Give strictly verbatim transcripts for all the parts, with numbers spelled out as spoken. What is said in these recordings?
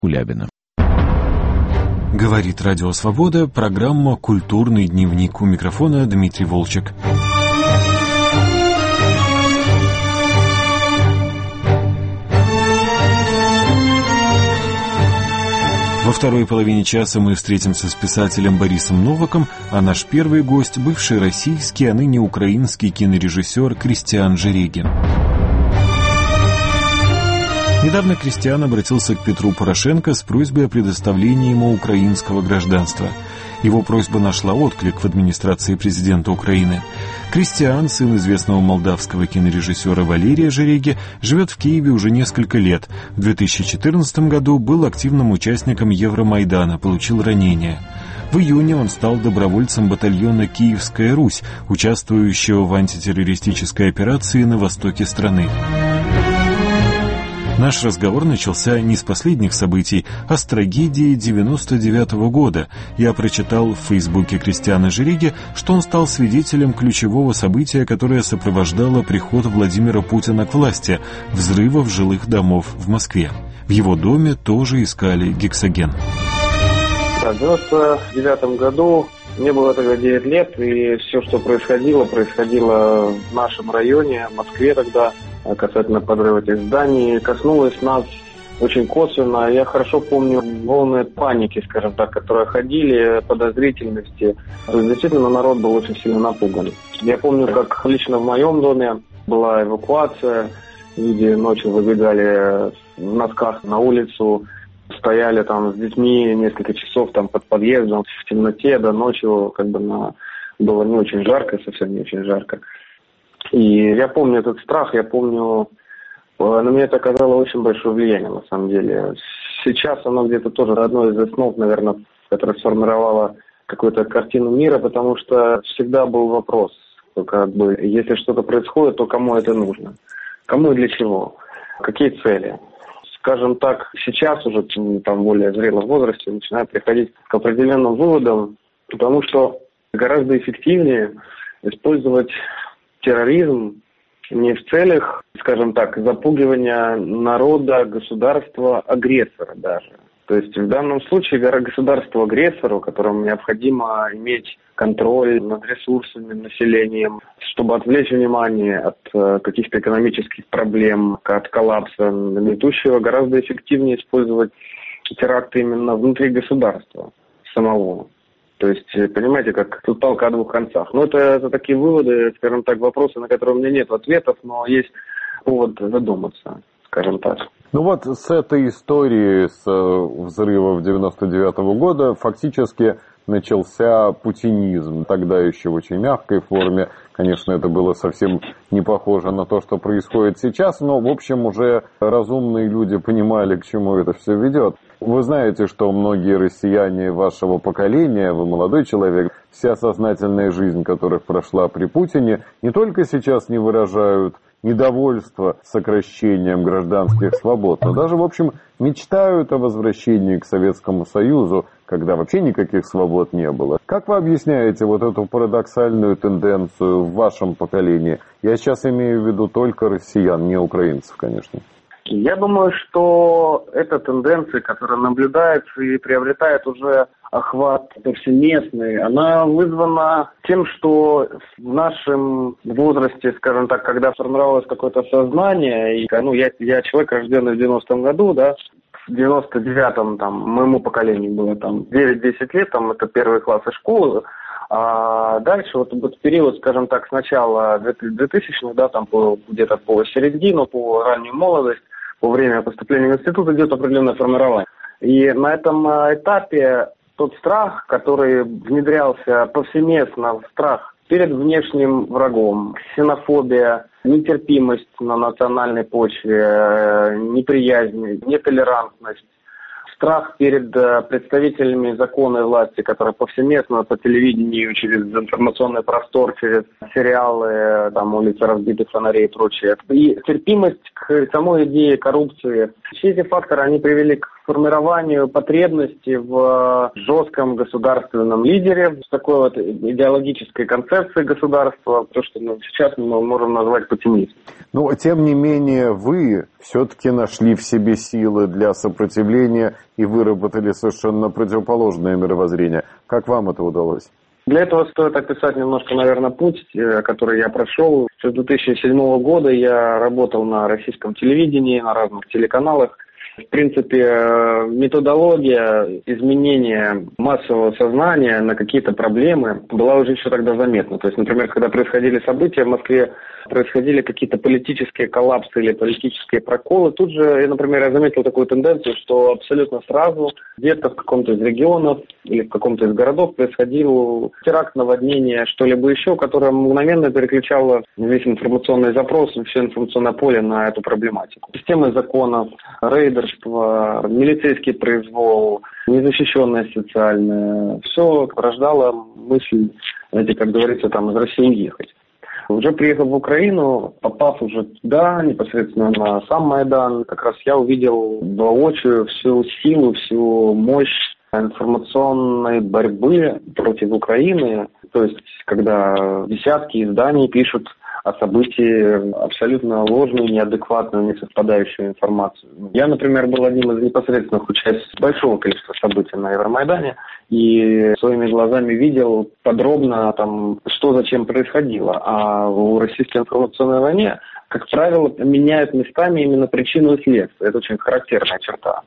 Улябина. Говорит Радио Свобода, программа «Культурный дневник». У микрофона Дмитрий Волчек. Во второй половине часа мы встретимся с писателем Борисом Новаком, а наш первый гость – бывший российский, а ныне украинский кинорежиссер Кристиан Жерегин. Недавно Кристиан обратился к Петру Порошенко с просьбой о предоставлении ему украинского гражданства. Его просьба нашла отклик в администрации президента Украины. Кристиан, сын известного молдавского кинорежиссера Валерия Жереги, живет в Киеве уже несколько лет. В две тысячи четырнадцатом году был активным участником Евромайдана, получил ранение. В июне он стал добровольцем батальона «Киевская Русь», участвующего в антитеррористической операции на востоке страны. Наш разговор начался не с последних событий, а с трагедии девяносто девятого года. Я прочитал в фейсбуке Кристиана Жереги, что он стал свидетелем ключевого события, которое сопровождало приход Владимира Путина к власти – взрывов жилых домов в Москве. В его доме тоже искали гексоген. В девяносто девятом году мне было тогда девять лет, и все, что происходило, происходило в нашем районе, в Москве тогда, касательно подрыва этих зданий, коснулось нас очень косвенно. Я хорошо помню волны паники, скажем так, которые ходили, подозрительности. То есть, действительно, народ был очень сильно напуган. Я помню, как лично в моем доме была эвакуация, люди ночью выбегали в носках на улицу, стояли там с детьми несколько часов там под подъездом в темноте, до ночью как бы на... было не очень жарко, совсем не очень жарко. И я помню этот страх, я помню, на меня это оказало очень большое влияние, на самом деле. Сейчас оно где-то тоже одно из основ, наверное, которое сформировало какую-то картину мира, потому что всегда был вопрос, как бы, если что-то происходит, то кому это нужно? Кому и для чего? Какие цели? Скажем так, сейчас уже там более зрелом возрасте начинаю приходить к определенным выводам, потому что гораздо эффективнее использовать терроризм не в целях, скажем так, запугивания народа, государства, агрессора даже. То есть в данном случае государству-агрессору, которому необходимо иметь контроль над ресурсами, населением, чтобы отвлечь внимание от каких-то экономических проблем, от коллапса гнетущего, гораздо эффективнее использовать теракты именно внутри государства самого. То есть, понимаете, как тут палка о двух концах. Ну, это, это такие выводы, скажем так, вопросы, на которые у меня нет ответов, но есть повод задуматься, скажем так. Ну вот с этой истории, с взрывов девяносто девятого года, фактически начался путинизм, тогда еще в очень мягкой форме. Конечно, это было совсем не похоже на то, что происходит сейчас, но, в общем, уже разумные люди понимали, к чему это все ведет. Вы знаете, что многие россияне вашего поколения, вы молодой человек, вся сознательная жизнь которых прошла при Путине, не только сейчас не выражают недовольство сокращением гражданских свобод, но даже, в общем, мечтают о возвращении к Советскому Союзу, когда вообще никаких свобод не было. Как вы объясняете вот эту парадоксальную тенденцию в вашем поколении? Я сейчас имею в виду только россиян, не украинцев, конечно. Я думаю, что эта тенденция, которая наблюдается и приобретает уже охват повсеместный, она вызвана тем, что в нашем возрасте, скажем так, когда сформировалось какое-то сознание, и, ну, я, я человек, рожденный в девяностом году, да, в девяносто девятом, там, моему поколению было там девять-десять лет, там, это первые классы школы, а дальше вот этот период, скажем так, с начала двухтысячных, да, там, по, где-то по середину, по раннюю молодость, по время поступления в институт идет определенное формирование. И на этом этапе тот страх, который внедрялся повсеместно, страх перед внешним врагом, ксенофобия, нетерпимость на национальной почве, неприязнь, нетолерантность, страх перед представителями законной власти, которые повсеместно по телевидению, через информационный простор, через сериалы, там, улицы разбитых фонарей и прочее. И терпимость к самой идее коррупции. Все эти факторы, они привели к формированию потребности в жестком государственном лидере, с такой вот идеологической концепцией государства, то, что ну, сейчас мы можем назвать путинизм. Но, тем не менее, вы все-таки нашли в себе силы для сопротивления и выработали совершенно противоположное мировоззрение. Как вам это удалось? Для этого стоит описать немножко, наверное, путь, который я прошел. С две тысячи седьмого года я работал на российском телевидении, на разных телеканалах. В принципе, методология изменения массового сознания на какие-то проблемы была уже еще тогда заметна. То есть, например, когда происходили события в Москве, происходили какие-то политические коллапсы или политические проколы, тут же, я, например, я заметил такую тенденцию, что абсолютно сразу где-то в каком-то из регионов или в каком-то из городов происходил теракт, наводнение, что-либо еще, которое мгновенно переключало весь информационный запрос, все информационное поле на эту проблематику. Системы законов, рейдерство, милицейский произвол, незащищенность социальная, все рождало мысль, знаете, как говорится, там из России уехать. Уже приехав в Украину, попав уже туда, непосредственно на сам Майдан, как раз я увидел воочию всю силу, всю мощь информационной борьбы против Украины. То есть, когда десятки изданий пишут о событии абсолютно ложную, неадекватную, несовпадающую информацию. Я, например, был одним из непосредственных участников большого количества событий на Евромайдане и своими глазами видел подробно, там, что зачем происходило. А в российской информационной войне, как правило, меняют местами именно причину и следствие. Это очень характерная черта.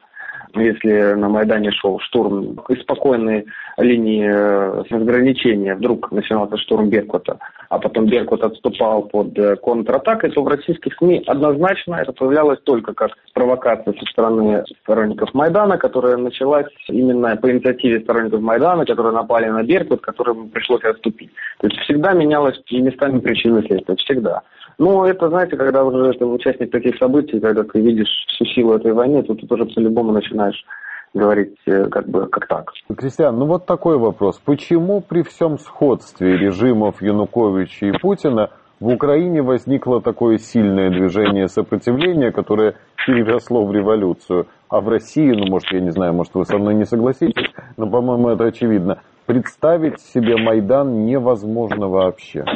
Если на Майдане шел штурм из спокойной линии разграничения, вдруг начинался штурм Беркута, а потом Беркут отступал под контратакой, то в российских СМИ однозначно это появлялось только как провокация со стороны сторонников Майдана, которая началась именно по инициативе сторонников Майдана, которые напали на Беркут, которым пришлось отступить. То есть всегда менялось местами причины и следствия, всегда. Ну, это, знаете, когда уже это участник таких событий, когда ты видишь всю силу этой войны, то ты тоже по-любому начинаешь говорить как бы как так. Кристиан, ну вот такой вопрос. Почему при всем сходстве режимов Януковича и Путина в Украине возникло такое сильное движение сопротивления, которое переросло в революцию, а в России, ну, может, я не знаю, может, вы со мной не согласитесь, но, по-моему, это очевидно, представить себе Майдан невозможно вообще?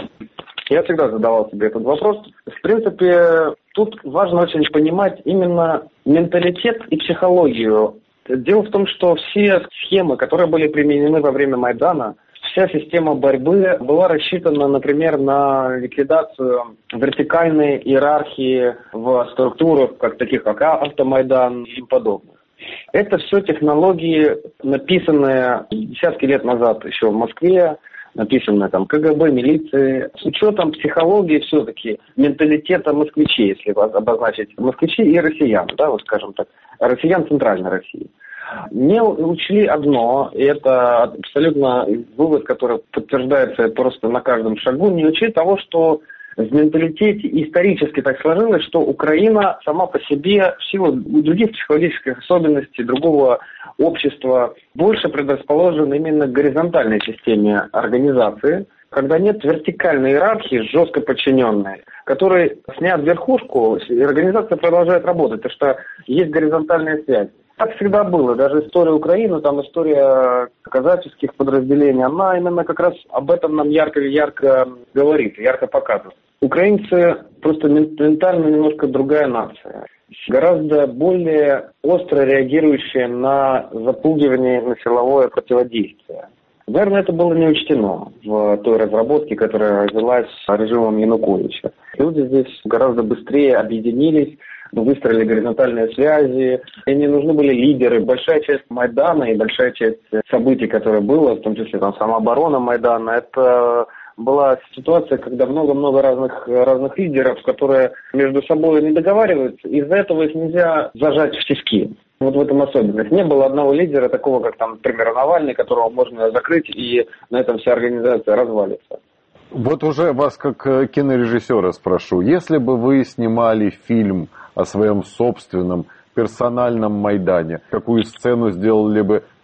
Я всегда задавал себе этот вопрос. В принципе, тут важно очень понимать именно менталитет и психологию. Дело в том, что все схемы, которые были применены во время Майдана, вся система борьбы была рассчитана, например, на ликвидацию вертикальной иерархии в структурах, как таких как Автомайдан и подобное. Это все технологии, написанные десятки лет назад еще в Москве, написанное там КГБ, милиции, с учетом психологии все-таки, менталитета москвичей, если обозначить москвичей и россиян, да, вот скажем так, россиян Центральной России. Не учли одно, и это абсолютно вывод, который подтверждается просто на каждом шагу, не учли того, что в менталитете исторически так сложилось, что Украина сама по себе в силу других психологических особенностей, другого общества, больше предрасположена именно к горизонтальной системе организации, когда нет вертикальной иерархии, жестко подчиненной, которой снят верхушку, и организация продолжает работать, потому что есть горизонтальная связь. Так всегда было. Даже история Украины, там история казаческих подразделений, она именно как раз об этом нам ярко-ярко говорит, ярко показывает. Украинцы просто ментально немножко другая нация. Гораздо более остро реагирующая на запугивание, на силовое противодействие. Наверное, это было не учтено в той разработке, которая велась режимом Януковича. Люди здесь гораздо быстрее объединились, выстроили горизонтальные связи, и не нужны были лидеры. Большая часть Майдана и большая часть событий, которые было, в том числе там самооборона Майдана, это была ситуация, когда много-много разных, разных лидеров, которые между собой не договариваются, из-за этого их нельзя зажать в тиски. Вот в этом особенность. Не было одного лидера, такого как, там, например, Навальный, которого можно закрыть, и на этом вся организация развалится. Вот уже вас как кинорежиссера спрошу. Если бы вы снимали фильм о своем собственном персональном Майдане, какую сцену сделали бы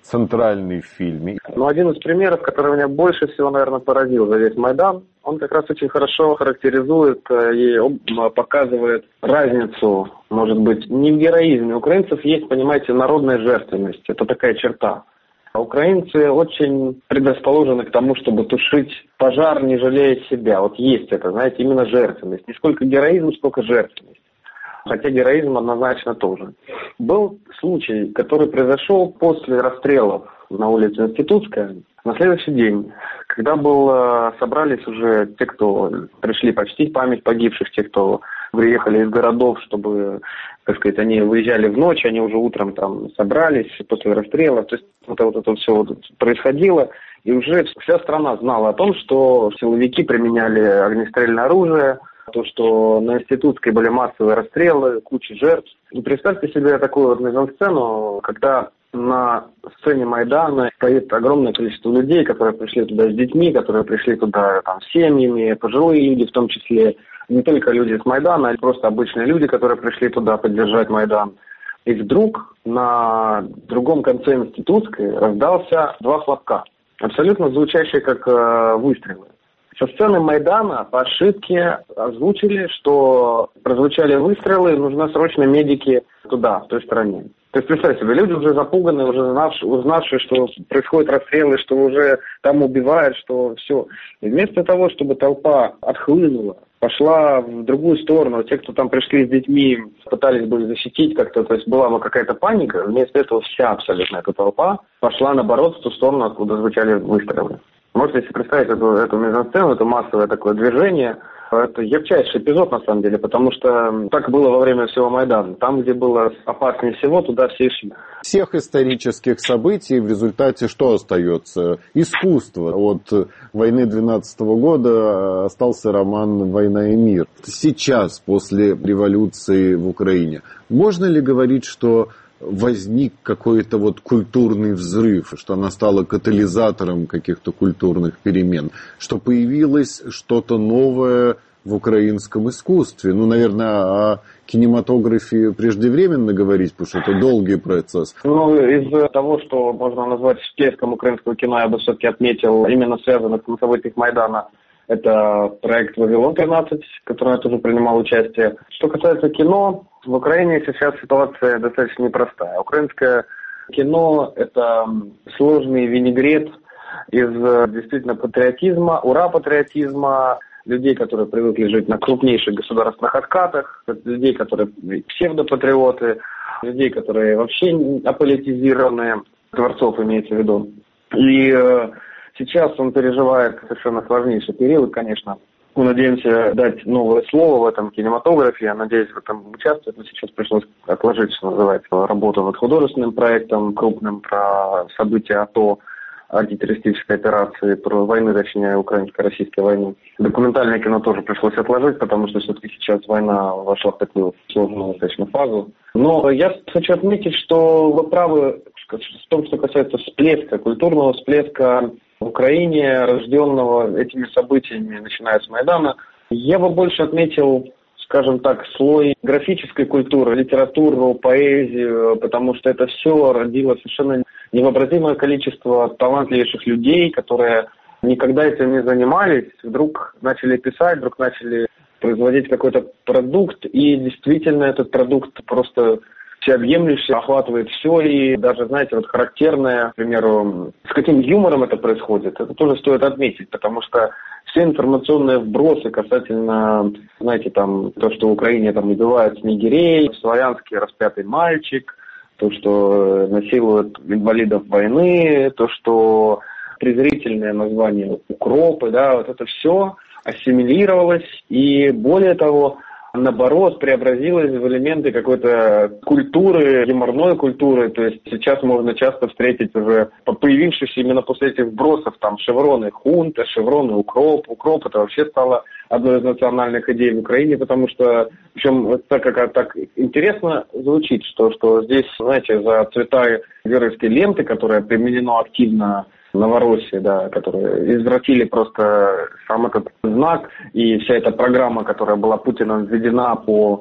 центральный в фильме. Ну, один из примеров, который меня больше всего, наверное, поразил за весь Майдан, он как раз очень хорошо характеризует и показывает разницу, может быть, не в героизме. У украинцев есть, понимаете, народная жертвенность. Это такая черта. А украинцы очень предрасположены к тому, чтобы тушить пожар, не жалея себя. Вот есть это, знаете, именно жертвенность. Не сколько героизм, сколько жертвенность. Хотя героизм однозначно тоже. Был случай, который произошел после расстрелов на улице Институтская. На следующий день, когда был, собрались уже те, кто пришли почтить память погибших, те, кто приехали из городов, чтобы, так сказать, они выезжали в ночь, они уже утром там собрались после расстрела. То есть вот, вот это все вот происходило. И уже вся страна знала о том, что силовики применяли огнестрельное оружие, то, что на Институтской были массовые расстрелы, куча жертв. И представьте себе такую вот мизансцену, когда на сцене Майдана стоит огромное количество людей, которые пришли туда с детьми, которые пришли туда там, с семьями, пожилые люди в том числе, не только люди с Майдана, а просто обычные люди, которые пришли туда поддержать Майдан. И вдруг на другом конце Институтской раздался два хлопка, абсолютно звучащие как э, выстрелы. Со сцены Майдана по ошибке озвучили, что прозвучали выстрелы, нужны срочно медики туда, в той стороне. То есть, представьте себе, люди уже запуганы, уже узнавшие, узнавшие, что происходят расстрелы, что уже там убивают, что все. И вместо того, чтобы толпа отхлынула, пошла в другую сторону, те, кто там пришли с детьми, пытались бы защитить как-то, то есть была бы какая-то паника, вместо этого вся абсолютно эта толпа пошла, наоборот, в ту сторону, откуда звучали выстрелы. Можете себе представить эту, эту мизансцену, это массовое такое движение. Это ярчайший эпизод, на самом деле, потому что так было во время всего Майдана. Там, где было опаснее всего, туда все шли. Всех исторических событий в результате что остается? Искусство. От войны двенадцатого года остался роман «Война и мир». Сейчас, после революции в Украине, можно ли говорить, что возник какой-то вот культурный взрыв, что она стала катализатором каких-то культурных перемен, что появилось что-то новое в украинском искусстве? Ну, наверное, о кинематографе преждевременно говорить, потому что это долгий процесс. Ну, из того, что можно назвать всплеском украинского кино, я бы все-таки отметил, именно связанных с событиями Майдана, это проект «Вавилон тринадцать», в котором я тоже принимал участие. Что касается кино, в Украине сейчас ситуация достаточно непростая. Украинское кино – это сложный винегрет из действительно патриотизма, ура-патриотизма, людей, которые привыкли жить на крупнейших государственных откатах, людей, которые псевдопатриоты, людей, которые вообще аполитизированы, творцов имеется в виду. И сейчас он переживает совершенно сложнейший период, конечно. Мы надеемся дать новое слово в этом кинематографе. Я надеюсь в этом участвовать. Но сейчас пришлось отложить, что называется, работу над художественным проектом крупным про события АТО, антитеррористической операции, про войны, точнее, украинско-российской войны. Документальное кино тоже пришлось отложить, потому что все-таки сейчас война вошла в такую сложную достаточно фазу. Но я хочу отметить, что вы правы в том, что касается всплеска, культурного всплеска в Украине, рожденного этими событиями, начиная с Майдана. Я бы больше отметил, скажем так, слой графической культуры, литературу, поэзию, потому что это все родило совершенно невообразимое количество талантливейших людей, которые никогда этим не занимались, вдруг начали писать, вдруг начали производить какой-то продукт, и действительно этот продукт просто всеобъемлющий, охватывает все, и даже, знаете, вот характерное, к примеру, с каким юмором это происходит, это тоже стоит отметить, потому что все информационные вбросы касательно, знаете, там, то, что в Украине там убивают снегирей, в Славянске распятый мальчик, то, что насилуют инвалидов войны, то, что презрительное название укропы, да, вот это все ассимилировалось, и более того, наоборот, преобразилось в элементы какой-то культуры, юморной культуры. То есть сейчас можно часто встретить уже появившиеся именно после этих вбросов там шевроны хунта, шевроны укроп. Укроп это вообще стало одной из национальных идей в Украине, потому что, причем так как так интересно звучит, что, что здесь, знаете, за цвета героевской ленты, которая применена активно Новороссии, да, которые извратили просто сам этот знак, и вся эта программа, которая была Путиным введена по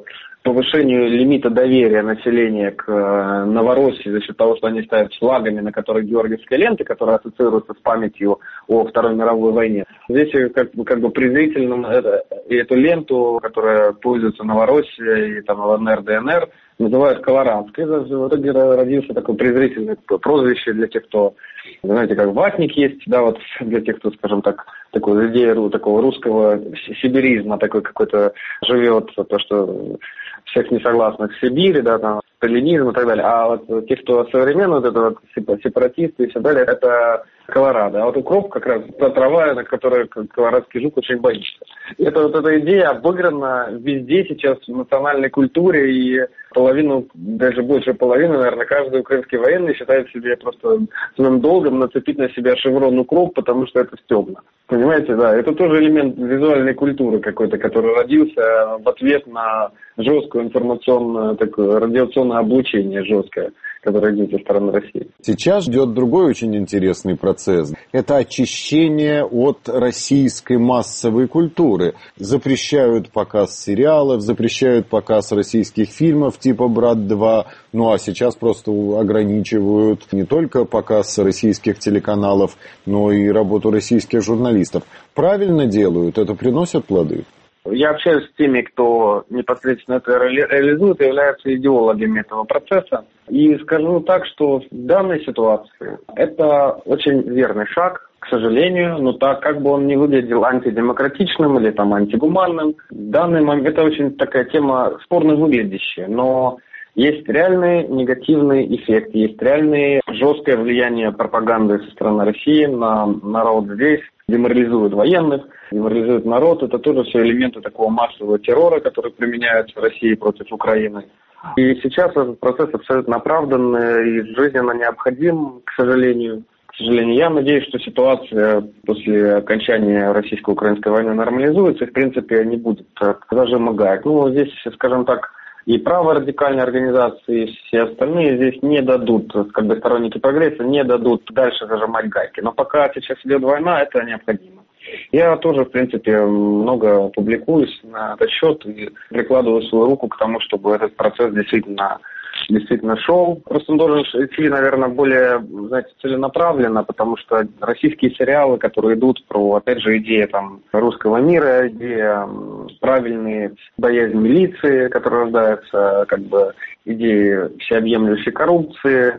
повышению лимита доверия населения к Новороссии за счет того, что они ставят флагами, на которых георгиевские ленты, которые ассоциируются с памятью о Второй мировой войне. Здесь как бы, как бы презрительно это, эту ленту, которая пользуется Новороссия и там ЛНР, ДНР, называют колорадской. В итоге родился такое презрительное прозвище для тех, кто, знаете, как ватник есть, да, вот для тех, кто, скажем так, такой идея такого русского сибиризма, такой какой-то живет, то, что всех несогласных в Сибири, да, там, сталинизм и так далее. А вот те, кто современные, вот это вот сепаратисты и все далее, это Колорадо. А вот укроп как раз та трава, на которой колорадский жук очень боится. И это вот эта идея обыграна везде сейчас в национальной культуре, и половину, даже больше половины, наверное, каждый украинский военный считает себе просто своим долгом нацепить на себя шеврон укроп, потому что это стебно. Понимаете, да, это тоже элемент визуальной культуры какой-то, который родился в ответ на жесткое информационное, такое радиационное облучение жесткое, которое идет со стороны России. Сейчас идет другой очень интересный процесс. Это очищение от российской массовой культуры. Запрещают показ сериалов, запрещают показ российских фильмов типа «Брат два». Ну а сейчас просто ограничивают не только показ российских телеканалов, но и работу российских журналистов. Правильно делают? Это приносит плоды? Я общаюсь с теми, кто непосредственно это реализует и являются идеологами этого процесса. И скажу так, что в данной ситуации это очень верный шаг, к сожалению, но так как бы он не выглядел антидемократичным или там антигуманным, в данный момент это очень такая тема спорно выглядящая, но есть реальный негативный эффект, есть реальное жесткое влияние пропаганды со стороны России на народ здесь, деморализует военных, деморализует народ. Это тоже все элементы такого массового террора, который применяется в России против Украины. И сейчас этот процесс абсолютно оправдан и жизненно необходим, к сожалению. К сожалению, я надеюсь, что ситуация после окончания российско-украинской войны нормализуется и, в принципе, не будет зажима гаек. Ну, здесь, скажем так, и праворадикальные организации, и все остальные здесь не дадут, как бы сторонники прогресса, не дадут дальше зажимать гайки. Но пока сейчас идет война, это необходимо. Я тоже, в принципе, много публикуюсь на этот счет и прикладываю свою руку к тому, чтобы этот процесс действительно, действительно шел. Просто он должен идти, наверное, более, знаете, целенаправленно, потому что российские сериалы, которые идут про, опять же, идеи там русского мира, идея правильные боязнь милиции, которые рождаются, как бы идеи всеобъемлющей коррупции,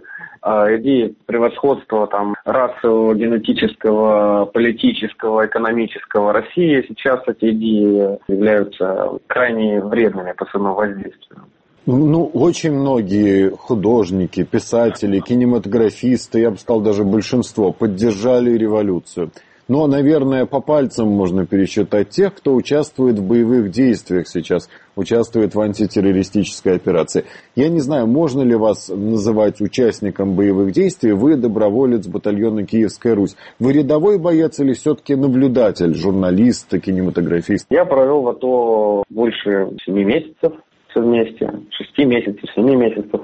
идеи превосходства там расового, генетического, политического, экономического России. Сейчас эти идеи являются крайне вредными по своему воздействию. Ну, очень многие художники, писатели, кинематографисты, я бы сказал, даже большинство, поддержали революцию. Но, наверное, по пальцам можно пересчитать тех, кто участвует в боевых действиях сейчас, участвует в антитеррористической операции. Я не знаю, можно ли вас называть участником боевых действий, вы доброволец батальона «Киевская Русь». Вы рядовой боец или все-таки наблюдатель, журналист, кинематографист? Я провел в АТО больше семи месяцев все вместе, шести месяцев, семи месяцев.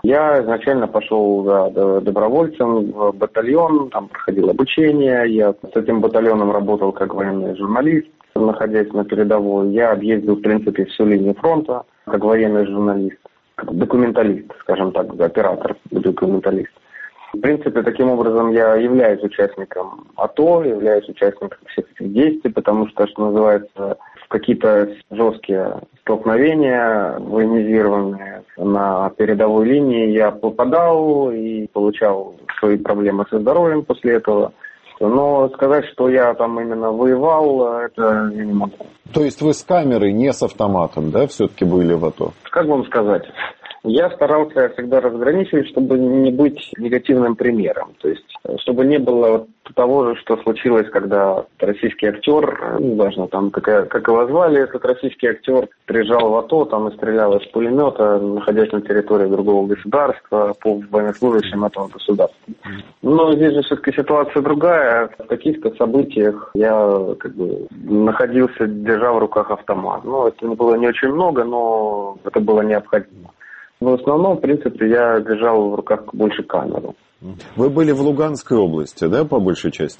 Я изначально пошел да, добровольцем в батальон, там проходил обучение, я с этим батальоном работал как военный журналист, находясь на передовой. Я объездил, в принципе, всю линию фронта как военный журналист, как документалист, скажем так, оператор, документалист. В принципе, таким образом я являюсь участником АТО, являюсь участником всех этих действий, потому что, что называется, в какие-то жесткие столкновения, военизированные на передовой линии, я попадал и получал свои проблемы со здоровьем после этого. Но сказать, что я там именно воевал, это я не могу. То есть вы с камерой, не с автоматом, да, все-таки были в АТО? Как вам сказать? Я старался всегда разграничивать, чтобы не быть негативным примером. То есть, чтобы не было вот того же, что случилось, когда российский актер, неважно, там, как, как его звали, этот российский актер приезжал в АТО там, и стрелял из пулемета, находясь на территории другого государства, по военнослужащим этого государства. Но здесь же все-таки ситуация другая. В каких-то событиях я как бы находился, держа в руках автомат. Ну, это было не очень много, но это было необходимо. Но в основном, в принципе, я держал в руках больше камеру. Вы были в Луганской области, да, по большей части?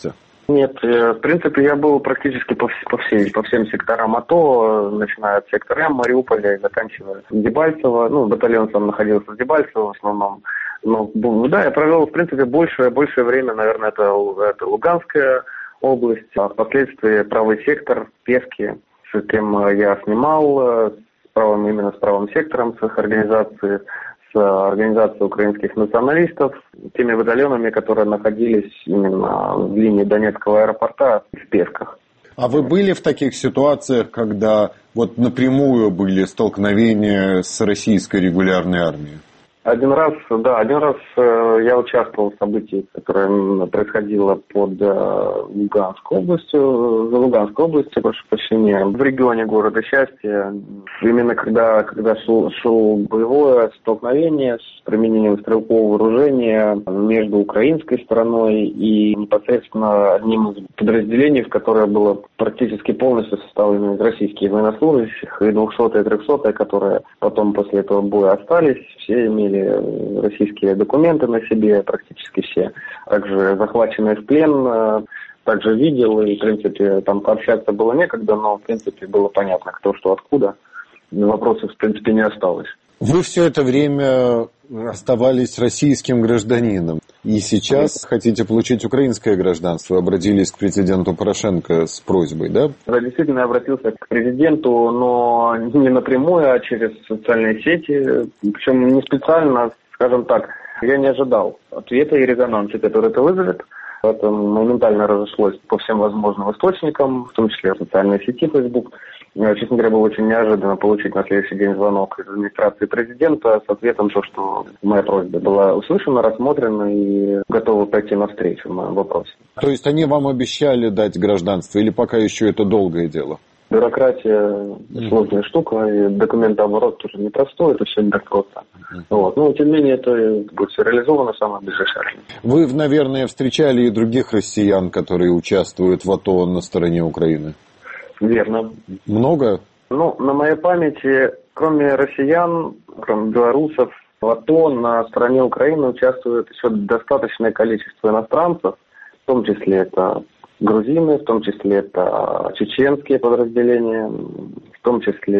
Нет, в принципе, я был практически по, по, всей, по всем секторам АТО, начиная от сектора М, Мариуполя и заканчивая Дебальцево. Ну, батальон сам находился в Дебальцево в основном. Но, да, я провел, в принципе, большее, большее время, наверное, это, это Луганская область, а впоследствии правый сектор, Пески, с кем я снимал, с правым, именно с правым сектором, с их организацией, с организацией украинских националистов, теми батальонами, которые находились именно в линии Донецкого аэропорта в Песках. А вы были в таких ситуациях, когда вот напрямую были столкновения с российской регулярной армией? Один раз, да, один раз э, я участвовал в событии, которое происходило под э, Луганской областью, за Луганской областью, прошу прощения, в регионе города Счастья. Именно когда, когда шел, шел боевое столкновение с применением стрелкового вооружения между украинской стороной и непосредственно одним из подразделений, в которое было практически полностью составлено из российских военнослужащих, и двухсотые, и трехсотые, которые потом после этого боя остались, все имели российские документы на себе, практически все. Также захваченные в плен, также видел, и, в принципе, там пообщаться было некогда, но, в принципе, было понятно, кто что откуда. Вопросов, в принципе, не осталось. Вы все это время оставались российским гражданином, и сейчас хотите получить украинское гражданство, обратились к президенту Порошенко с просьбой, да? Да, действительно, я обратился к президенту, но не напрямую, а через социальные сети, причем не специально, скажем так, я не ожидал ответа и резонанса, который это вызовет. Это моментально разошлось по всем возможным источникам, в том числе в социальной сети Facebook. Честно говоря, было очень неожиданно получить на следующий день звонок из администрации президента с ответом, что моя просьба была услышана, рассмотрена и готовы пойти навстречу в моем вопросе. То есть они вам обещали дать гражданство или пока еще это долгое дело? Бюрократия сложная штука, и документооборот тоже непростой, это все не так просто. Вот. Но, тем не менее, это будет все реализовано в самое ближайшее время. Вы, наверное, встречали и других россиян, которые участвуют в АТО на стороне Украины? Верно. Много? Ну, на моей памяти, кроме россиян, кроме белорусов, в АТО на стороне Украины участвует еще достаточное количество иностранцев, в том числе это грузины, в том числе это чеченские подразделения, в том числе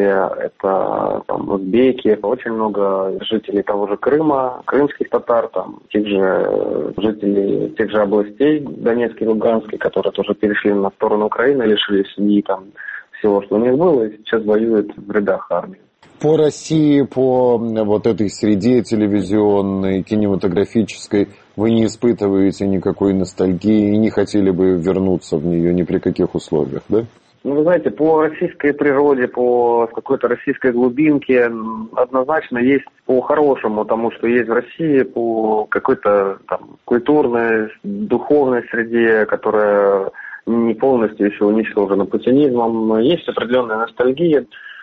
это там, узбеки, очень много жителей того же Крыма, крымских татар, там, тех же жителей тех же областей Донецкой и Луганской, которые тоже перешли на сторону Украины, лишились семьи, там, всего, что у них было, и сейчас воюют в рядах армии. По России, по вот этой среде телевизионной, кинематографической, вы не испытываете никакой ностальгии и не хотели бы вернуться в нее ни при каких условиях, да? Ну, вы знаете, по российской природе, по какой-то российской глубинке однозначно есть по-хорошему тому, что есть в России, по какой-то там культурной, духовной среде, которая не полностью еще уничтожена путинизмом. Есть определенная ностальгия,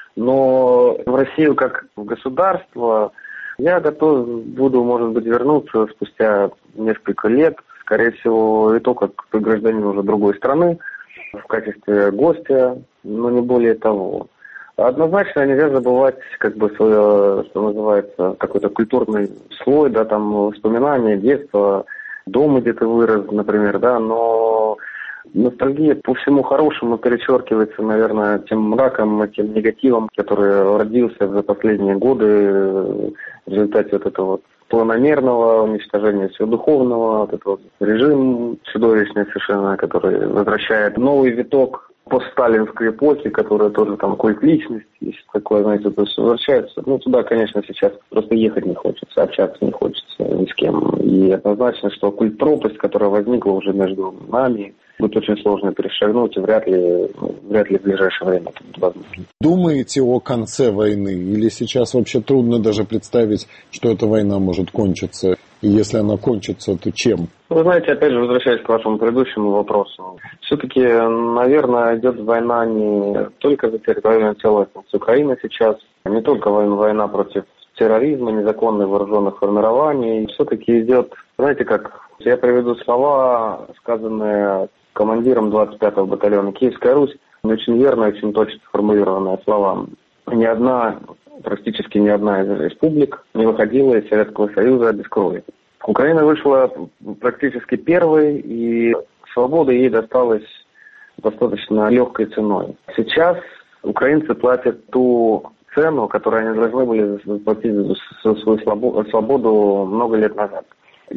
но в Россию как в государство я готов буду, может быть, вернуться спустя несколько лет, скорее всего, и то как гражданин уже другой страны, в качестве гостя, но не более того. Однозначно нельзя забывать, как бы, свое, что называется, какой-то культурный слой, да, там, воспоминания, детства, дома, где ты вырос, например, да, но ностальгия по всему хорошему перечеркивается, наверное, тем мраком, тем негативом, который родился за последние годы в результате вот этого вот планомерного уничтожения всего духовного, вот этот вот режим чудовищный совершенно, который возвращает новый виток постсталинской эпохи, которая тоже там культ личности, если такое, знаете, то есть возвращается. Ну, туда, конечно, сейчас просто ехать не хочется, общаться не хочется ни с кем. И однозначно, что культ пропасть, которая возникла уже между нами, будет очень сложно перешагнуть, и вряд ли, вряд ли в ближайшее время это будет возможно. Думаете о конце войны? Или сейчас вообще трудно даже представить, что эта война может кончиться? И если она кончится, то чем? Вы знаете, опять же, возвращаясь к вашему предыдущему вопросу, все-таки, наверное, идет война не только за территориальную целостность Украины сейчас, не только война против терроризма, незаконных вооруженных формирований. Все-таки идет, знаете как, я приведу слова, сказанные командиром двадцать пятого батальона Киевская Русь, очень верно, очень точно сформулированные слова. Ни одна, практически ни одна из республик не выходила из Советского Союза без крови. Украина вышла практически первой и свобода ей досталась достаточно легкой ценой. Сейчас украинцы платят ту цену, которую они должны были заплатить за свою свободу много лет назад.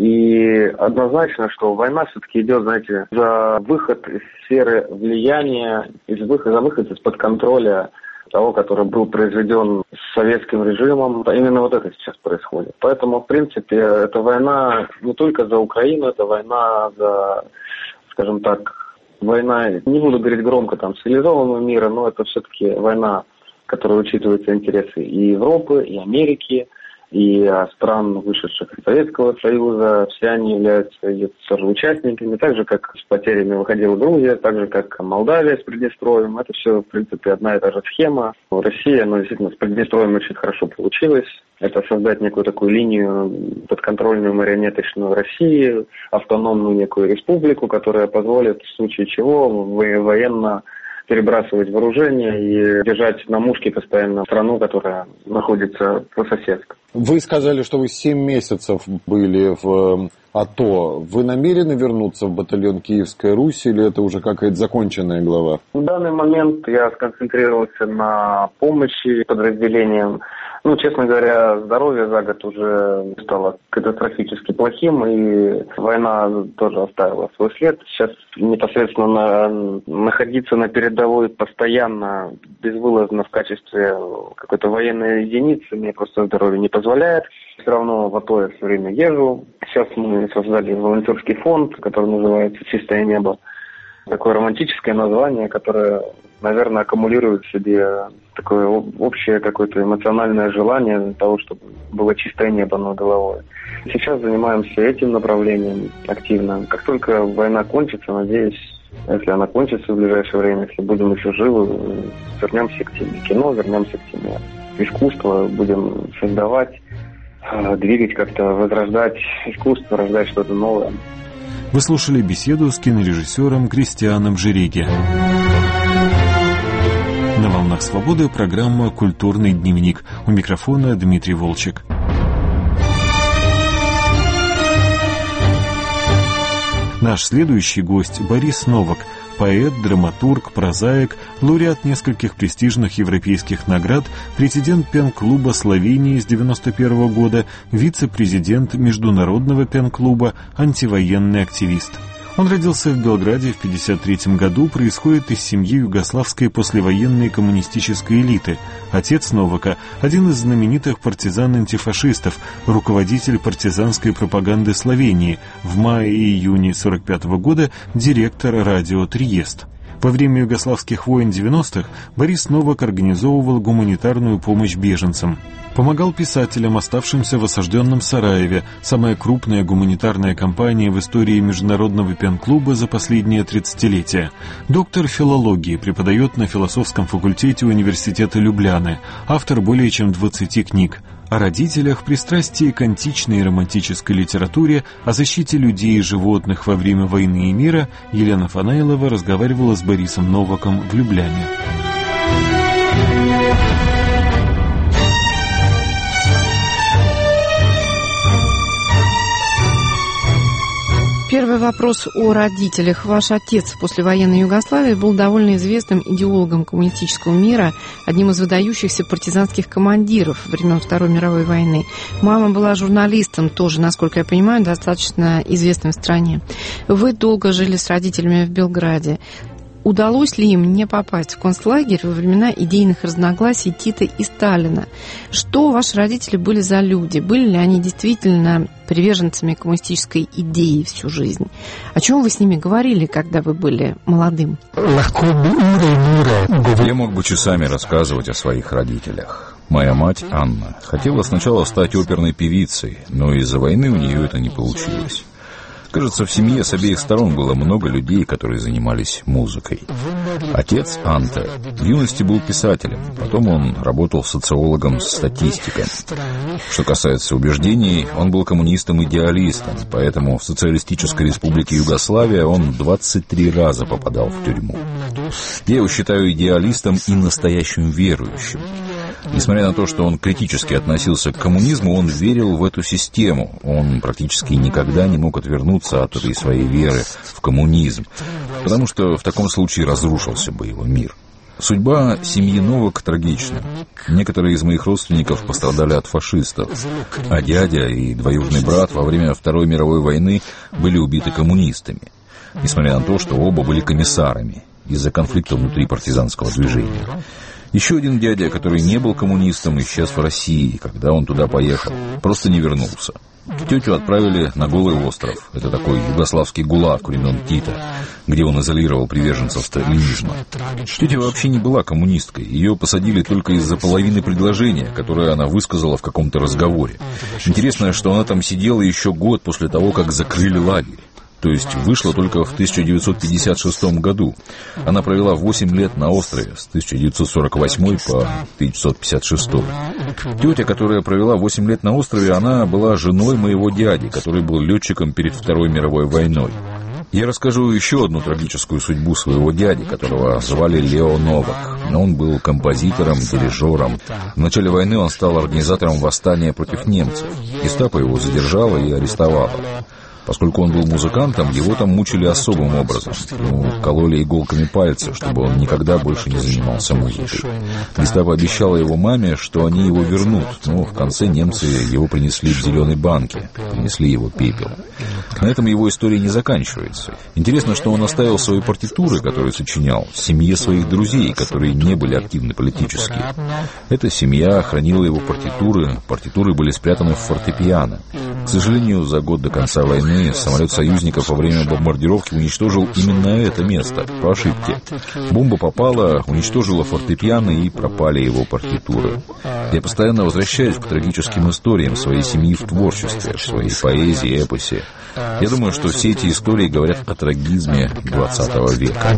И однозначно, что война все-таки идет, знаете, за выход из сферы влияния, из выхода, за выход из-под контроля того, который был произведен советским режимом. Именно вот это сейчас происходит. Поэтому, в принципе, эта война не только за Украину, это война за, скажем так, война, не буду говорить громко, там, цивилизованного мира, но это все-таки война, в которой учитываются интересы и Европы, и Америки, и стран, вышедших из Советского Союза. Все они являются тоже участниками, так же, как с потерями выходила Грузия, так же, как Молдавия с Приднестровьем. Это все, в принципе, одна и та же схема. Россия, ну, действительно, с Приднестровьем очень хорошо получилось. Это создать некую такую линию подконтрольную марионеточную России, автономную некую республику, которая позволит в случае чего военно перебрасывать вооружение и держать на мушке постоянно страну, которая находится по соседству. Вы сказали, что вы семь месяцев были в АТО. Вы намерены вернуться в батальон Киевская Русь или это уже какая-то законченная глава? В данный момент я сконцентрировался на помощи подразделениям. Ну, честно говоря, здоровье за год уже стало катастрофически плохим, и война тоже оставила свой след. Сейчас непосредственно на, находиться на передовой постоянно, безвылазно в качестве какой-то военной единицы мне просто здоровье не позволяет. Все равно в АТО я все время езжу. Сейчас мы создали волонтерский фонд, который называется «Чистое небо». Такое романтическое название, которое, наверное, аккумулирует в себе такое общее какое-то эмоциональное желание для того, чтобы было чистое небо над головой. Сейчас занимаемся этим направлением активно. Как только война кончится, надеюсь, если она кончится в ближайшее время, если будем еще живы, вернемся к теме кино, вернемся к теме искусства, будем создавать, двигать как-то, возрождать искусство, рождать что-то новое. Вы слушали беседу с кинорежиссером Кристианом Жириги. На «Волнах свободы» программа «Культурный дневник». У микрофона Дмитрий Волчек. Наш следующий гость – Борис Новак, поэт, драматург, прозаик, лауреат нескольких престижных европейских наград, президент пен-клуба Словении с девяносто первого года, вице-президент Международного пен-клуба, антивоенный активист. Он родился в Белграде в пятьдесят третьем году, происходит из семьи югославской послевоенной коммунистической элиты. Отец Новака – один из знаменитых партизан-антифашистов, руководитель партизанской пропаганды Словении, в мае и июне сорок пятого года директор радио «Триест». Во время югославских войн девяностых Борис Новак организовывал гуманитарную помощь беженцам. Помогал писателям, оставшимся в осажденном Сараеве, самая крупная гуманитарная кампания в истории Международного пен-клуба за последнее тридцатилетие. Доктор филологии, преподает на философском факультете университета Любляны, автор более чем двадцати книг. О родителях, пристрастии к античной и романтической литературе, о защите людей и животных во время войны и мира Елена Фанаилова разговаривала с Борисом Новаком в Любляне. Первый вопрос о родителях. Ваш отец в послевоенной Югославии был довольно известным идеологом коммунистического мира, одним из выдающихся партизанских командиров времен Второй мировой войны. Мама была журналистом, тоже, насколько я понимаю, достаточно известным в стране. Вы долго жили с родителями в Белграде. Удалось ли им не попасть в концлагерь во времена идейных разногласий Тита и Сталина? Что ваши родители были за люди? Были ли они действительно приверженцами коммунистической идеи всю жизнь? О чем вы с ними говорили, когда вы были молодым? Я мог бы часами рассказывать о своих родителях. Моя мать, Анна, хотела сначала стать оперной певицей, но из-за войны у нее это не получилось. Кажется, в семье с обеих сторон было много людей, которые занимались музыкой. Отец, Анте, в юности был писателем, потом он работал социологом с статистикой. Что касается убеждений, он был коммунистом-идеалистом, поэтому в Социалистической Республике Югославия он двадцать три раза попадал в тюрьму. Я его считаю идеалистом и настоящим верующим. Несмотря на то, что он критически относился к коммунизму, он верил в эту систему. Он практически никогда не мог отвернуться от этой своей веры в коммунизм, потому что в таком случае разрушился бы его мир. Судьба семьи Новак трагична. Некоторые из моих родственников пострадали от фашистов, а дядя и двоюродный брат во время Второй мировой войны были убиты коммунистами, несмотря на то, что оба были комиссарами из-за конфликта внутри партизанского движения. Еще один дядя, который не был коммунистом, исчез в России, когда он туда поехал, просто не вернулся. Тетю отправили на Голый остров. Это такой югославский ГУЛАГ времен Тита, где он изолировал приверженцев сталинизма. Тетя вообще не была коммунисткой. Ее посадили только из-за половины предложения, которое она высказала в каком-то разговоре. Интересно, что она там сидела еще год после того, как закрыли лагерь. То есть вышла только в тысяча девятьсот пятьдесят шестом году. Она провела восемь лет на острове с тысяча девятьсот сорок восьмой по тысяча девятьсот пятьдесят шестой. Тетя, которая провела восемь лет на острове, она была женой моего дяди, который был летчиком перед Второй мировой войной. Я расскажу еще одну трагическую судьбу своего дяди, которого звали Лео Новак. Он был композитором, дирижером. В начале войны он стал организатором восстания против немцев. Гестапо его задержало и арестовало. Поскольку он был музыкантом, его там мучили особым образом. Ему кололи иголками пальцы, чтобы он никогда больше не занимался музыкой. Гестапо обещало его маме, что они его вернут, но в конце немцы его принесли в зеленой банке, принесли его пепел. На этом его история не заканчивается. Интересно, что он оставил свои партитуры, которые сочинял, семье своих друзей, которые не были активны политически. Эта семья хранила его партитуры, партитуры были спрятаны в фортепиано. К сожалению, за год до конца войны самолет союзников во время бомбардировки уничтожил именно это место, по ошибке. Бомба попала, уничтожила фортепиано и пропали его партитуры. Я постоянно возвращаюсь к трагическим историям своей семьи в творчестве, в своей поэзии, эпосе. Я думаю, что все эти истории говорят о трагизме двадцатого века.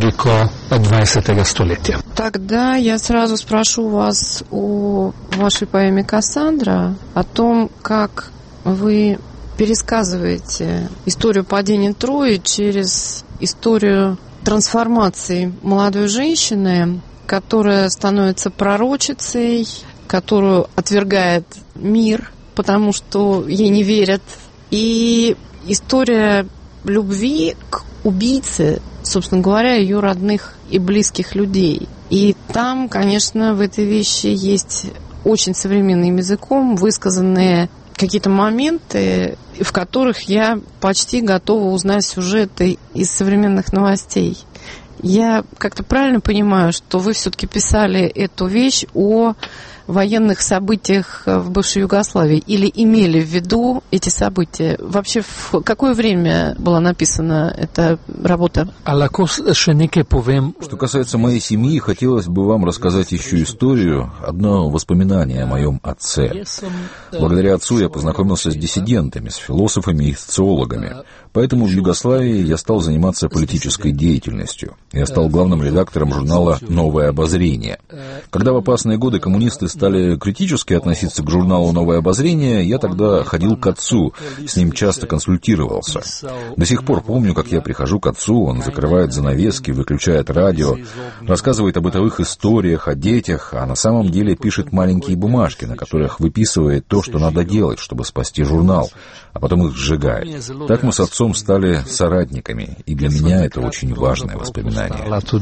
Тогда я сразу спрошу вас о вашей поэме «Кассандра», о том, как вы пересказываете историю падения Трои через историю трансформации молодой женщины, которая становится пророчицей, которую отвергает мир, потому что ей не верят. И история любви к убийце, собственно говоря, ее родных и близких людей. И там, конечно, в этой вещи есть очень современным языком высказанные какие-то моменты, в которых я почти готова узнать сюжеты из современных новостей. Я как-то правильно понимаю, что вы все-таки писали эту вещь о военных событиях в бывшей Югославии или имели в виду эти события? Вообще, в какое время была написана эта работа? Что касается моей семьи, хотелось бы вам рассказать еще историю, одно воспоминание о моем отце. Благодаря отцу я познакомился с диссидентами, с философами и социологами. Поэтому в Югославии я стал заниматься политической деятельностью. Я стал главным редактором журнала «Новое обозрение». Когда в опасные годы коммунисты стали критически относиться к журналу «Новое обозрение», я тогда ходил к отцу, с ним часто консультировался. До сих пор помню, как я прихожу к отцу, он закрывает занавески, выключает радио, рассказывает о бытовых историях, о детях, а на самом деле пишет маленькие бумажки, на которых выписывает то, что надо делать, чтобы спасти журнал, а потом их сжигает. Так мы с отцом стали соратниками, и для меня это очень важное воспоминание.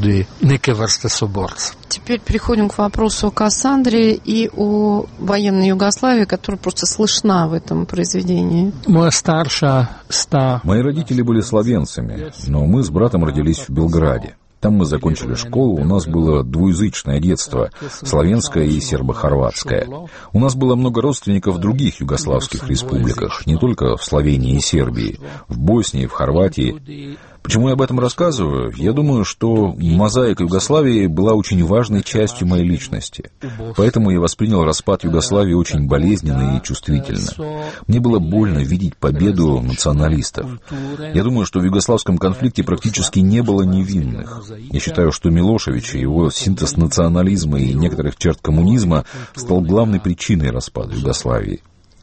Теперь переходим к вопросу о Кассандре и о военной Югославии, которая просто слышна в этом произведении. Мои родители были словенцами, но мы с братом родились в Белграде. Там мы закончили школу, у нас было двуязычное детство, славянское и сербо-хорватское. У нас было много родственников в других югославских республиках, не только в Словении и Сербии, в Боснии, в Хорватии. Почему я об этом рассказываю? Я думаю, что мозаика Югославии была очень важной частью моей личности. Поэтому я воспринял распад Югославии очень болезненно и чувствительно. Мне было больно видеть победу националистов. Я думаю, что в югославском конфликте практически не было невинных. Я считаю, что Милошевич и его синтез национализма и некоторых черт коммунизма стал главной причиной распада Югославии.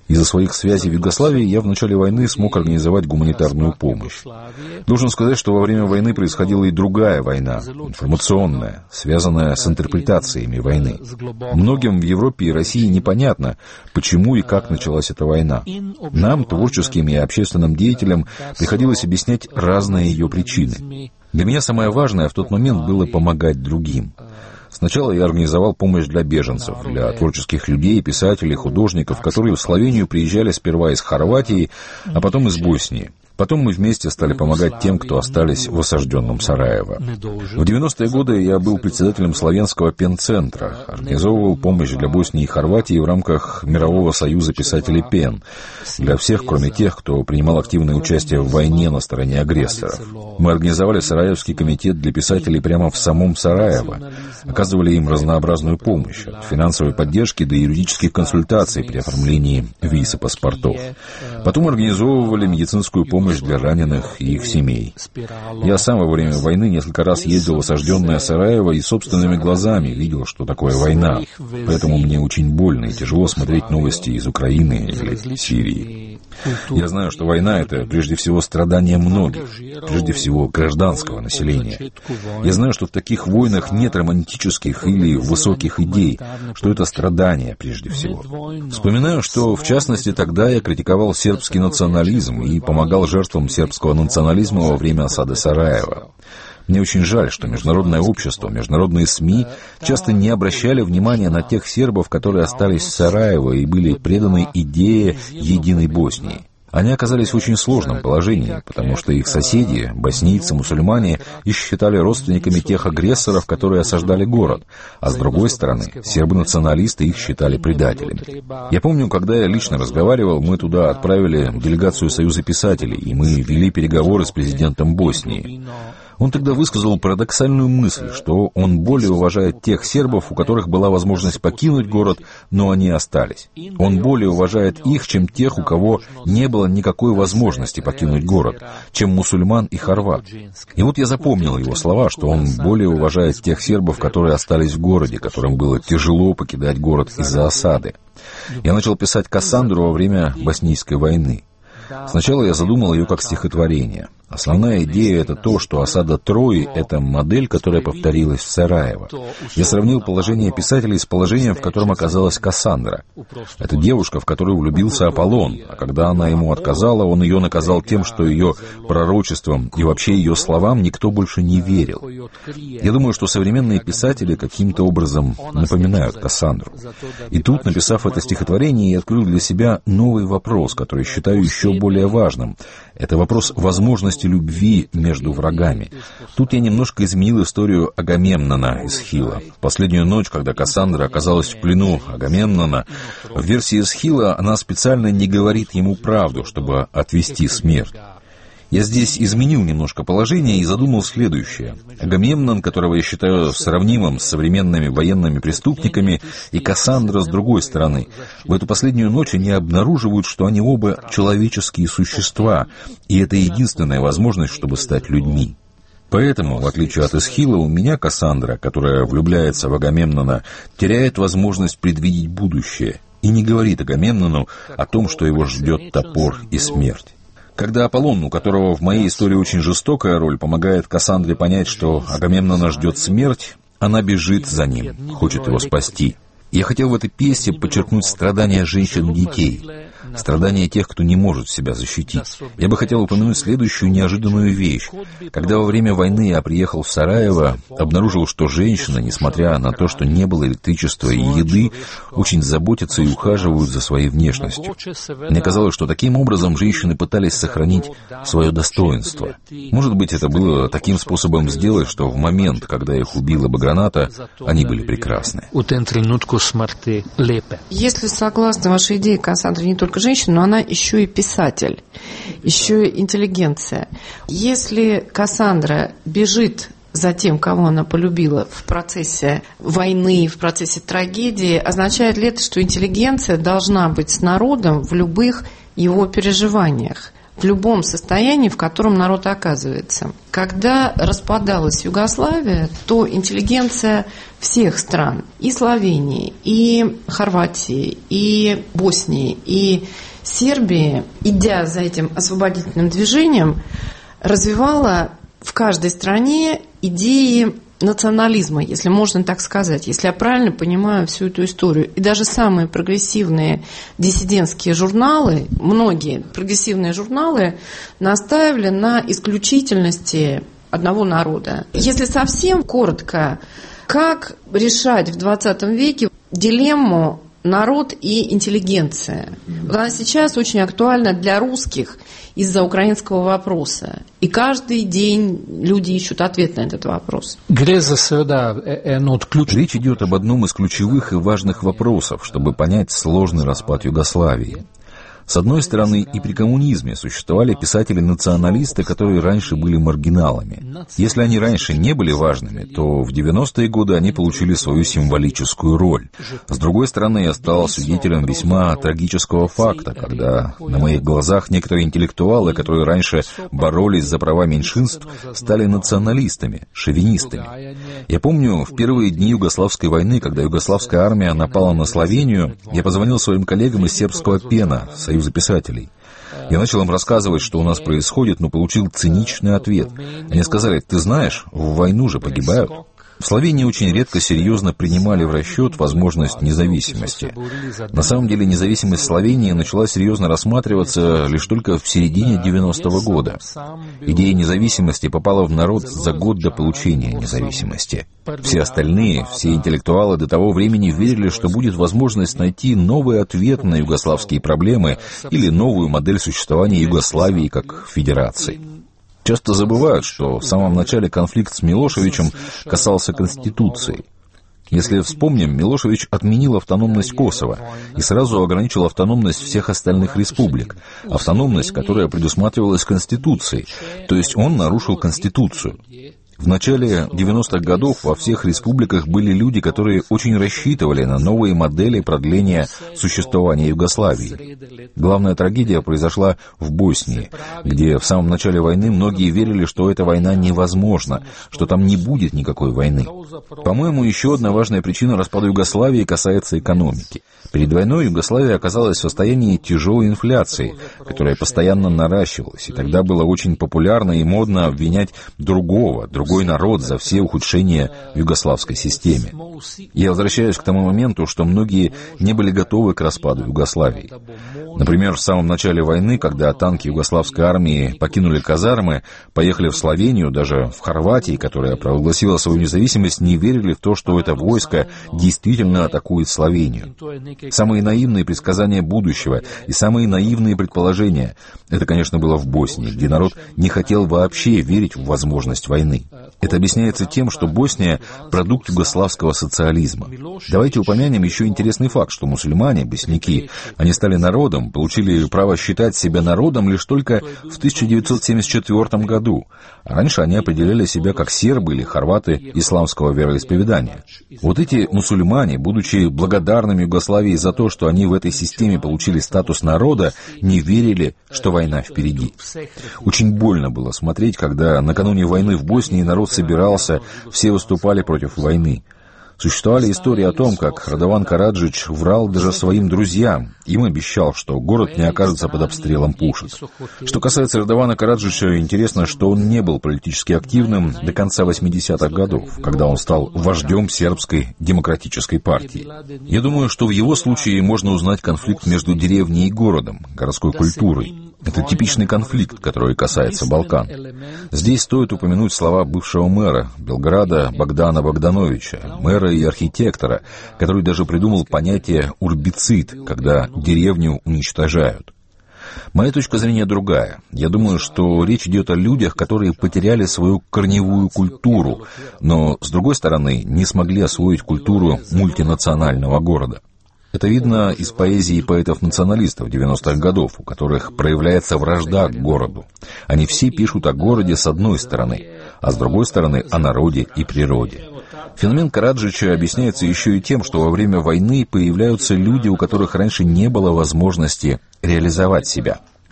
Из-за своих связей в Югославии я в начале войны смог организовать гуманитарную помощь. Должен сказать, что во время войны происходила и другая война, информационная, связанная с интерпретациями войны. Многим в Европе и России непонятно, почему и как началась эта война. Нам, творческим и общественным деятелям, приходилось объяснять разные ее причины. Для меня самое важное в тот момент было помогать другим. Сначала я организовал помощь для беженцев, для творческих людей, писателей, художников, которые в Словению приезжали сперва из Хорватии, а потом из Боснии. Потом мы вместе стали помогать тем, кто остались в осажденном Сараево. В девяностые годы я был председателем Славянского пен-центра, организовывал помощь для Боснии и Хорватии в рамках Мирового союза писателей ПЕН, для всех, кроме тех, кто принимал активное участие в войне на стороне агрессоров. Мы организовали Сараевский комитет для писателей прямо в самом Сараево, оказывали им разнообразную помощь, от финансовой поддержки до юридических консультаций при оформлении виз и паспортов. Потом организовывали медицинскую помощь для раненых и их семей. Я сам во время войны несколько раз ездил в осажденное Сараево и собственными глазами видел, что такое война. Поэтому мне очень больно и тяжело смотреть новости из Украины или Сирии. Я знаю, что война — это прежде всего страдания многих, прежде всего гражданского населения. Я знаю, что в таких войнах нет романтических или высоких идей, что это страдания прежде всего. Вспоминаю, что в частности тогда я критиковал сербский национализм и помогал жертвам сербского национализма во время осады Сараева. Мне очень жаль, что международное общество, международные СМИ часто не обращали внимания на тех сербов, которые остались в Сараево и были преданы идее единой Боснии. Они оказались в очень сложном положении, потому что их соседи, боснийцы, мусульмане, их считали родственниками тех агрессоров, которые осаждали город, а с другой стороны, сербы-националисты их считали предателями. Я помню, когда я лично разговаривал, мы туда отправили делегацию Союза писателей, и мы вели переговоры с президентом Боснии. Он тогда высказал парадоксальную мысль, что он более уважает тех сербов, у которых была возможность покинуть город, но они остались. Он более уважает их, чем тех, у кого не было никакой возможности покинуть город, чем мусульман и хорват. И вот я запомнил его слова, что он более уважает тех сербов, которые остались в городе, которым было тяжело покидать город из-за осады. Я начал писать Кассандру во время Боснийской войны. Сначала я задумал ее как стихотворение. Основная идея — это то, что осада Трои — это модель, которая повторилась в Сараево. Я сравнил положение писателей с положением, в котором оказалась Кассандра. Это девушка, в которую влюбился Аполлон, а когда она ему отказала, он ее наказал тем, что ее пророчествам и вообще ее словам никто больше не верил. Я думаю, что современные писатели каким-то образом напоминают Кассандру. И тут, написав это стихотворение, я открыл для себя новый вопрос, который считаю еще более важным. Это вопрос возможности любви между врагами. Тут я немножко изменил историю Агамемнона Эсхила. В последнюю ночь, когда Кассандра оказалась в плену Агамемнона, в версии Эсхила она специально не говорит ему правду, чтобы отвести смерть. Я здесь изменил немножко положение и задумал следующее. Агамемнон, которого я считаю сравнимым с современными военными преступниками, и Кассандра с другой стороны. В эту последнюю ночь они обнаруживают, что они оба человеческие существа, и это единственная возможность, чтобы стать людьми. Поэтому, в отличие от Эсхила, у меня Кассандра, которая влюбляется в Агамемнона, теряет возможность предвидеть будущее и не говорит Агамемнону о том, что его ждет топор и смерть. Когда Аполлон, у которого в моей истории очень жестокая роль, помогает Кассандре понять, что Агамемнона ждет смерть, она бежит за ним, хочет его спасти. Я хотел в этой пьесе подчеркнуть страдания женщин и детей, страдания тех, кто не может себя защитить. Я бы хотел упомянуть следующую неожиданную вещь. Когда во время войны я приехал в Сараево, обнаружил, что женщины, несмотря на то, что не было электричества и еды, очень заботятся и ухаживают за своей внешностью. Мне казалось, что таким образом женщины пытались сохранить свое достоинство. Может быть, это было таким способом сделать, что в момент, когда их убила бы граната, они были прекрасны. Если согласно вашей идее, Кассандра не только женщина, но она еще и писатель, еще и интеллигенция. Если Кассандра бежит за тем, кого она полюбила в процессе войны, в процессе трагедии, означает ли это, что интеллигенция должна быть с народом в любых его переживаниях? в любом состоянии, в котором народ оказывается. Когда распадалась Югославия, то интеллигенция всех стран, и Словении, и Хорватии, и Боснии, и Сербии, идя за этим освободительным движением, развивала в каждой стране идеи национализма, если можно так сказать, если я правильно понимаю всю эту историю. И даже самые прогрессивные диссидентские журналы, многие прогрессивные журналы настаивали на исключительности одного народа. Если совсем коротко, как решать в двадцатом веке дилемму народ и интеллигенция? Вот она сейчас очень актуальна для русских из-за украинского вопроса. И каждый день люди ищут ответ на этот вопрос. Речь идет об одном из ключевых и важных вопросов, чтобы понять сложный распад Югославии. С одной стороны, и при коммунизме существовали писатели-националисты, которые раньше были маргиналами. Если они раньше не были важными, то в девяностые годы они получили свою символическую роль. С другой стороны, я стал свидетелем весьма трагического факта, когда на моих глазах некоторые интеллектуалы, которые раньше боролись за права меньшинств, стали националистами, шовинистами. Я помню, в первые дни Югославской войны, когда югославская армия напала на Словению, я позвонил своим коллегам из сербского Пена, Союза писателей. Я начал им рассказывать, что у нас происходит, но получил циничный ответ. Они сказали: «Ты знаешь, в войну же погибают». В Словении очень редко серьезно принимали в расчет возможность независимости. На самом деле независимость Словении начала серьезно рассматриваться лишь только в середине девяностого года. Идея независимости попала в народ за год до получения независимости. Все остальные, все интеллектуалы до того времени верили, что будет возможность найти новый ответ на югославские проблемы или новую модель существования Югославии как федерации. Часто забывают, что в самом начале конфликт с Милошевичем касался Конституции. Если вспомним, Милошевич отменил автономность Косово и сразу ограничил автономность всех остальных республик. Автономность, которая предусматривалась Конституцией, то есть он нарушил Конституцию. В начале девяностых годов во всех республиках были люди, которые очень рассчитывали на новые модели продления существования Югославии. Главная трагедия произошла в Боснии, где в самом начале войны многие верили, что эта война невозможна, что там не будет никакой войны. По-моему, еще одна важная причина распада Югославии касается экономики. Перед войной Югославия оказалась в состоянии тяжелой инфляции, которая постоянно наращивалась, и тогда было очень популярно и модно обвинять другого, другой народ за все ухудшения в югославской системе. Я возвращаюсь к тому моменту, что многие не были готовы к распаду Югославии. Например, в самом начале войны, когда танки югославской армии покинули казармы, поехали в Словению, даже в Хорватии, которая провозгласила свою независимость, не верили в то, что это войско действительно атакует Словению. Самые наивные предсказания будущего и самые наивные предположения — это, конечно, было в Боснии, где народ не хотел вообще верить в возможность войны. Это объясняется тем, что Босния — продукт югославского социализма. Давайте упомянем еще интересный факт, что мусульмане, босняки, они стали народом, получили право считать себя народом лишь только в тысяча девятьсот семьдесят четвёртом году. А раньше они определяли себя как сербы или хорваты исламского вероисповедания. Вот эти мусульмане, будучи благодарными Югославии за то, что они в этой системе получили статус народа, не верили, что война впереди. Очень больно было смотреть, когда накануне войны в Боснии народ собирался, все выступали против войны. Существовали истории о том, как Радован Караджич врал даже своим друзьям. Им обещал, что город не окажется под обстрелом пушек. Что касается Радована Караджича, интересно, что он не был политически активным до конца восьмидесятых годов, когда он стал вождем сербской демократической партии. Я думаю, что в его случае можно узнать конфликт между деревней и городом, городской культурой. Это типичный конфликт, который касается Балкан. Здесь стоит упомянуть слова бывшего мэра Белграда Богдана Богдановича, мэра и архитектора, который даже придумал понятие «урбицид», когда деревню уничтожают. Моя точка зрения другая. Я думаю, что речь идет о людях, которые потеряли свою корневую культуру, но, с другой стороны, не смогли освоить культуру мультинационального города. Это видно из поэзии поэтов-националистов девяностых годов, у которых проявляется вражда к городу. Они все пишут о городе с одной стороны, а с другой стороны о народе и природе. Феномен Караджича объясняется еще и тем, что во время войны появляются люди, у которых раньше не было возможности реализовать себя.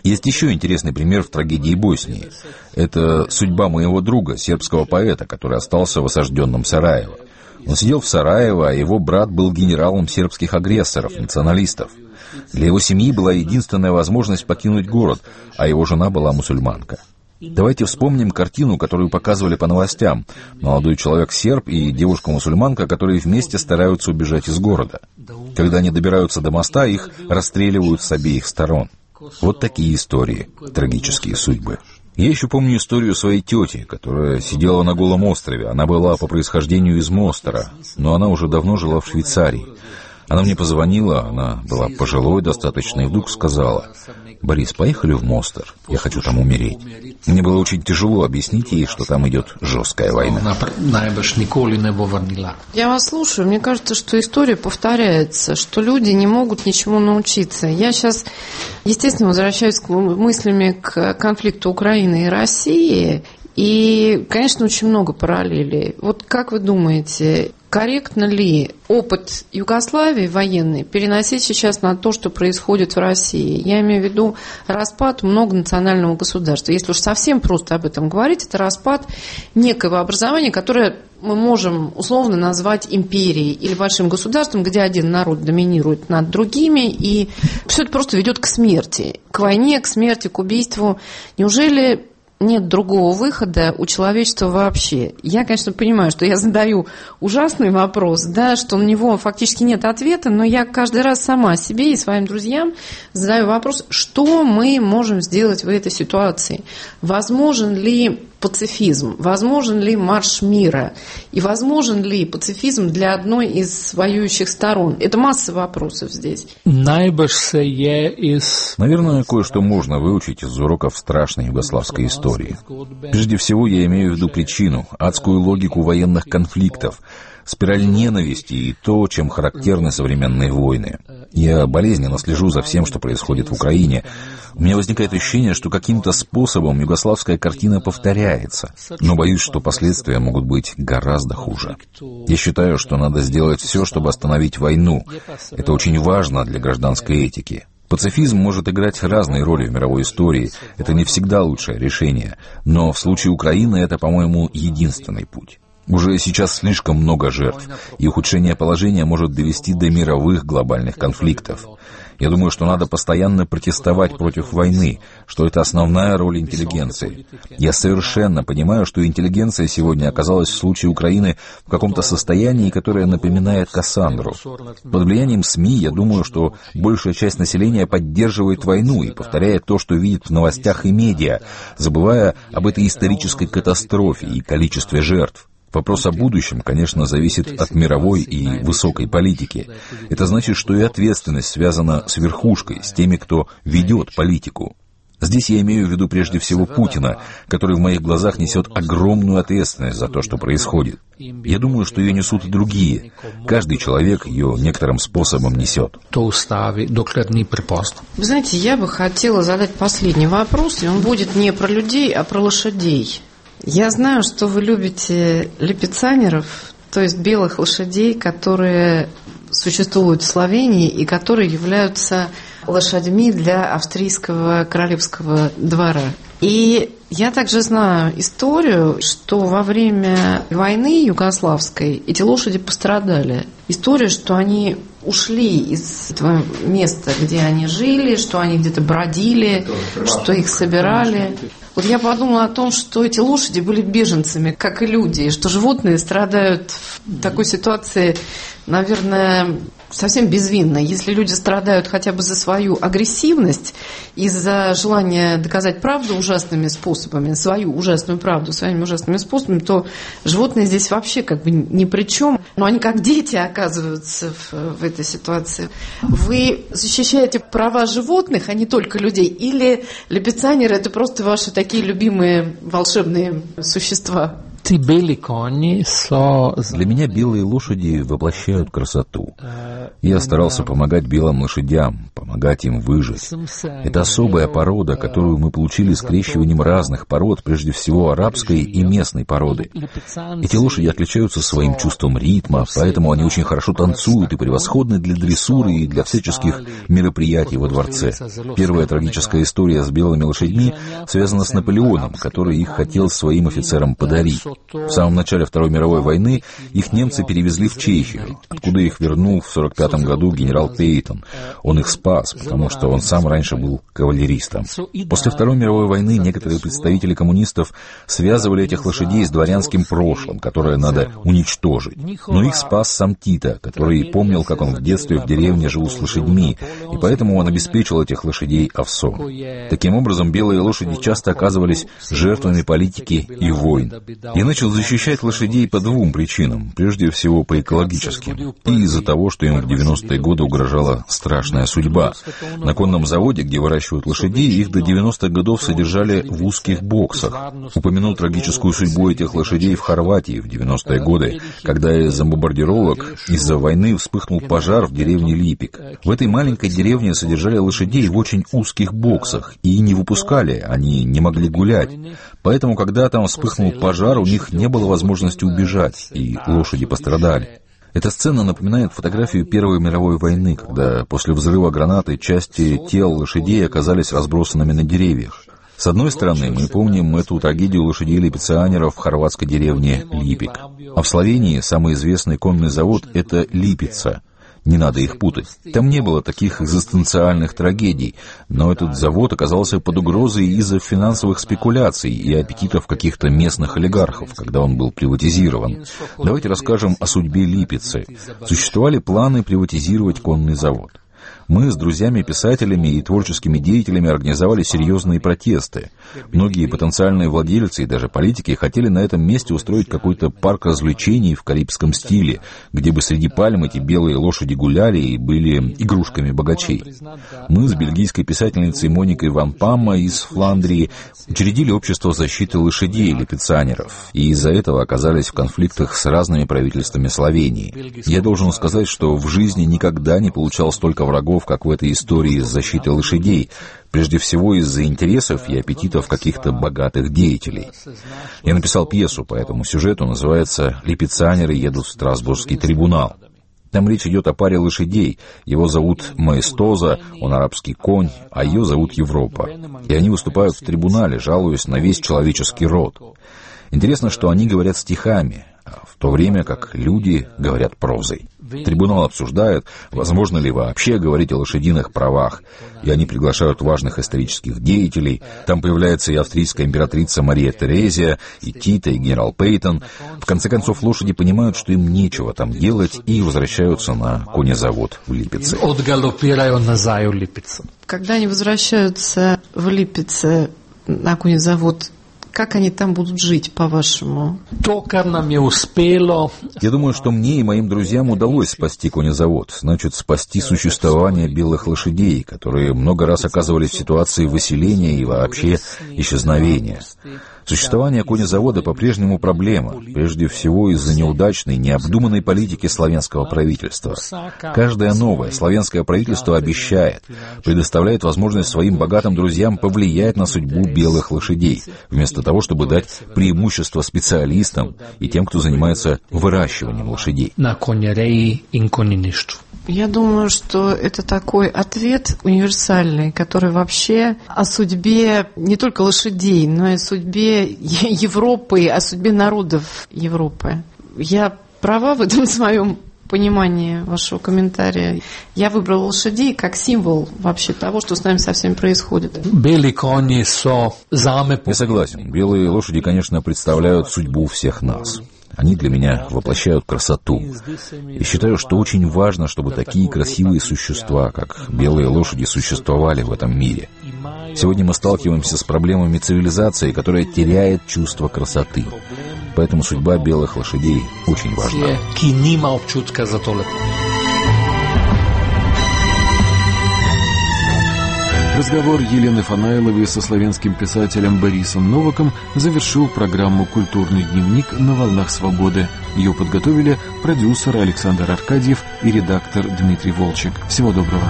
Есть еще интересный пример в трагедии Боснии. Это судьба моего друга, сербского поэта, который остался в осажденном Сараево. Он сидел в Сараево, а его брат был генералом сербских агрессоров, националистов. Для его семьи была единственная возможность покинуть город, а его жена была мусульманка. Давайте вспомним картину, которую показывали по новостям. Молодой человек-серб и девушка-мусульманка, которые вместе стараются убежать из города. Когда они добираются до моста, их расстреливают с обеих сторон. Вот такие истории, трагические судьбы. Я еще помню историю своей тети, которая сидела на голом острове. Она была по происхождению из Мостара, но она уже давно жила в Швейцарии. Она мне позвонила, она была пожилой достаточно, и вдруг сказала: «Борис, поехали в Мостар, я хочу там умереть». Мне было очень тяжело объяснить ей, что там идет жесткая война. Я вас слушаю, мне кажется, что история повторяется, что люди не могут ничему научиться. Я сейчас, естественно, возвращаюсь мыслями к конфликту Украины и России, и, конечно, очень много параллелей. Вот как вы думаете, корректно ли опыт Югославии военный переносить сейчас на то, что происходит в России? Я имею в виду распад многонационального государства. Если уж совсем просто об этом говорить, это распад некого образования, которое мы можем условно назвать империей или большим государством, где один народ доминирует над другими, и все это просто ведет к смерти, к войне, к смерти, к убийству. Неужели нет другого выхода у человечества вообще? Я, конечно, понимаю, что я задаю ужасный вопрос, да, что на него фактически нет ответа, но я каждый раз сама себе и своим друзьям задаю вопрос, что мы можем сделать в этой ситуации? Возможен ли пацифизм? Возможен ли марш мира? И возможен ли пацифизм для одной из воюющих сторон? Это масса вопросов здесь. Наверное, кое-что можно выучить из уроков страшной югославской истории. Прежде всего, я имею в виду причину, адскую логику военных конфликтов, спираль ненависти и то, чем характерны современные войны. Я болезненно слежу за всем, что происходит в Украине. У меня возникает ощущение, что каким-то способом югославская картина повторяется, но боюсь, что последствия могут быть гораздо хуже. Я считаю, что надо сделать все, чтобы остановить войну. Это очень важно для гражданской этики. Пацифизм может играть разные роли в мировой истории. Это не всегда лучшее решение. Но в случае Украины это, по-моему, единственный путь. Уже сейчас слишком много жертв, и ухудшение положения может довести до мировых глобальных конфликтов. Я думаю, что надо постоянно протестовать против войны, что это основная роль интеллигенции. Я совершенно понимаю, что интеллигенция сегодня оказалась в случае Украины в каком-то состоянии, которое напоминает Кассандру. Под влиянием СМИ я думаю, что большая часть населения поддерживает войну и повторяет то, что видит в новостях и медиа, забывая об этой исторической катастрофе и количестве жертв. Вопрос о будущем, конечно, зависит от мировой и высокой политики. Это значит, что и ответственность связана с верхушкой, с теми, кто ведет политику. Здесь я имею в виду прежде всего Путина, который в моих глазах несет огромную ответственность за то, что происходит. Я думаю, что ее несут и другие. Каждый человек ее некоторым способом несет. Вы знаете, я бы хотела задать последний вопрос, и он будет не про людей, а про лошадей. Я знаю, что вы любите липицанеров, то есть белых лошадей, которые существуют в Словении и которые являются лошадьми для австрийского королевского двора. И я также знаю историю, что во время войны югославской эти лошади пострадали. История, что они ушли из этого места, где они жили, что они где-то бродили, что их собирали. Вот я подумала о том, что эти лошади были беженцами, как и люди, и что животные страдают в такой ситуации, наверное, совсем безвинно. Если люди страдают хотя бы за свою агрессивность и за желание доказать правду ужасными способами, свою ужасную правду своими ужасными способами, то животные здесь вообще как бы ни при чем. Но они как дети оказываются в, в этой ситуации. Вы защищаете права животных, а не только людей? Или липицанеры – это просто ваши такие любимые волшебные существа? Для меня белые лошади воплощают красоту. Я старался помогать белым лошадям, помогать им выжить. Это особая порода, которую мы получили скрещиванием разных пород, прежде всего арабской и местной породы. Эти лошади отличаются своим чувством ритма, поэтому они очень хорошо танцуют и превосходны для дрессуры и для всяческих мероприятий во дворце. Первая трагическая история с белыми лошадьми связана с Наполеоном, который их хотел своим офицерам подарить. В самом начале Второй мировой войны их немцы перевезли в Чехию, откуда их вернул в сорок пятом году генерал Пейтон. Он их спас, потому что он сам раньше был кавалеристом. После Второй мировой войны некоторые представители коммунистов связывали этих лошадей с дворянским прошлым, которое надо уничтожить. Но их спас сам Тито, который помнил, как он в детстве в деревне жил с лошадьми, и поэтому он обеспечил этих лошадей овсом. Таким образом, белые лошади часто оказывались жертвами политики и войн. Я начал защищать лошадей по двум причинам. Прежде всего, по экологическим. И из-за того, что им в девяностые годы угрожала страшная судьба. На конном заводе, где выращивают лошадей, их до девяностых годов содержали в узких боксах. Упомянул трагическую судьбу этих лошадей в Хорватии в девяностые годы, когда из-за бомбардировок, из-за войны вспыхнул пожар в деревне Липик. В этой маленькой деревне содержали лошадей в очень узких боксах и не выпускали, они не могли гулять. Поэтому, когда там вспыхнул пожар, у них не было возможности убежать, и лошади пострадали. Эта сцена напоминает фотографию Первой мировой войны, когда после взрыва гранаты части тел лошадей оказались разбросанными на деревьях. С одной стороны, мы помним эту трагедию лошадей-липецанеров в хорватской деревне Липик. А в Словении самый известный конный завод — это Липица. Не надо их путать. Там не было таких экзистенциальных трагедий, но этот завод оказался под угрозой из-за финансовых спекуляций и аппетитов каких-то местных олигархов, когда он был приватизирован. Давайте расскажем о судьбе Липицы. Существовали планы приватизировать конный завод. Мы с друзьями-писателями и творческими деятелями организовали серьезные протесты. Многие потенциальные владельцы и даже политики хотели на этом месте устроить какой-то парк развлечений в карибском стиле, где бы среди пальм эти белые лошади гуляли и были игрушками богачей. Мы с бельгийской писательницей Моникой Ван Памма из Фландрии учредили общество защиты лошадей липецанеров, и из-за этого оказались в конфликтах с разными правительствами Словении. Я должен сказать, что в жизни никогда не получал столько врагов, как в этой истории с защитой лошадей, прежде всего из-за интересов и аппетитов каких-то богатых деятелей. Я написал пьесу по этому сюжету, называется «Липецанеры едут в Страсбургский трибунал». Там речь идет о паре лошадей. Его зовут Маэстоза, он арабский конь, а ее зовут Европа. И они выступают в трибунале, жалуясь на весь человеческий род. Интересно, что они говорят стихами, в то время как люди говорят прозой. Трибунал обсуждает, возможно ли вообще говорить о лошадиных правах, и они приглашают важных исторических деятелей. Там появляется и австрийская императрица Мария Терезия, и Тито, и генерал Пейтон. В конце концов, лошади понимают, что им нечего там делать, и возвращаются на конезавод в Липеце. Когда они возвращаются в Липеце на конезавод, как они там будут жить, по-вашему? Я думаю, что мне и моим друзьям удалось спасти конезавод. Значит, спасти существование белых лошадей, которые много раз оказывались в ситуации выселения и вообще исчезновения. Существование конезавода по-прежнему проблема, прежде всего из-за неудачной, необдуманной политики славянского правительства. Каждое новое славянское правительство обещает, предоставляет возможность своим богатым друзьям повлиять на судьбу белых лошадей, вместо того, чтобы дать преимущество специалистам и тем, кто занимается выращиванием лошадей. Я думаю, что это такой ответ универсальный, который вообще о судьбе не только лошадей, но и о судьбе Европы, о судьбе народов Европы. Я права в этом своем понимании вашего комментария. Я выбрала лошадей как символ вообще того, что с нами со всеми происходит. Я согласен. Белые лошади, конечно, представляют судьбу всех нас. Они для меня воплощают красоту. И считаю, что очень важно, чтобы такие красивые существа, как белые лошади, существовали в этом мире. Сегодня мы сталкиваемся с проблемами цивилизации, которая теряет чувство красоты. Поэтому судьба белых лошадей очень важна. Разговор Елены Фанайловой со славянским писателем Борисом Новаком завершил программу «Культурный дневник» на «Волнах свободы». Ее подготовили продюсер Александр Аркадьев и редактор Дмитрий Волчек. Всего доброго.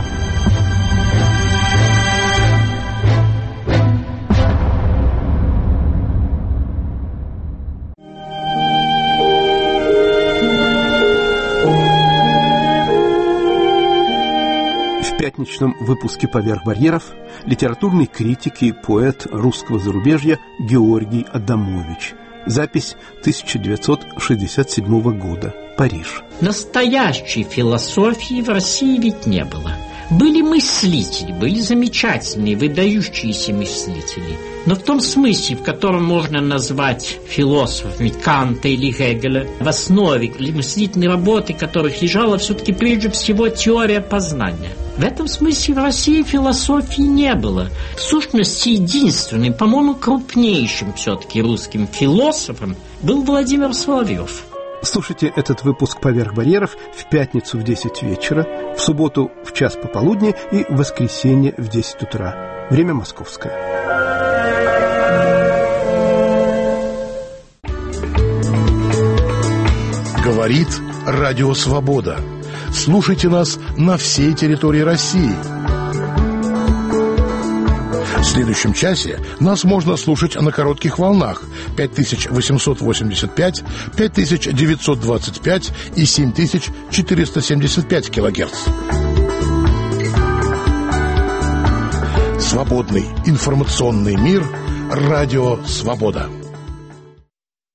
В пятничном выпуске «Поверх барьеров» литературный критик и поэт русского зарубежья Георгий Адамович. Запись тысяча девятьсот шестьдесят седьмого года. Париж. Настоящей философии в России ведь не было. Были мыслители, были замечательные, выдающиеся мыслители. Но в том смысле, в котором можно назвать философами Канта или Гегеля, в основе мыслительной работы которых лежала все-таки прежде всего теория познания. В этом смысле в России философии не было. В сущности, единственным, по-моему, крупнейшим все-таки русским философом был Владимир Соловьев. Слушайте этот выпуск «Поверх барьеров» в пятницу в десять вечера, в субботу в час пополудни и в воскресенье в десять утра. Время московское. Говорит Радио Свобода. Слушайте нас на всей территории России. В следующем часе нас можно слушать на коротких волнах пять тысяч восемьсот восемьдесят пять, пять тысяч девятьсот двадцать пять и семь тысяч четыреста семьдесят пять килогерц. Свободный информационный мир. Радио Свобода.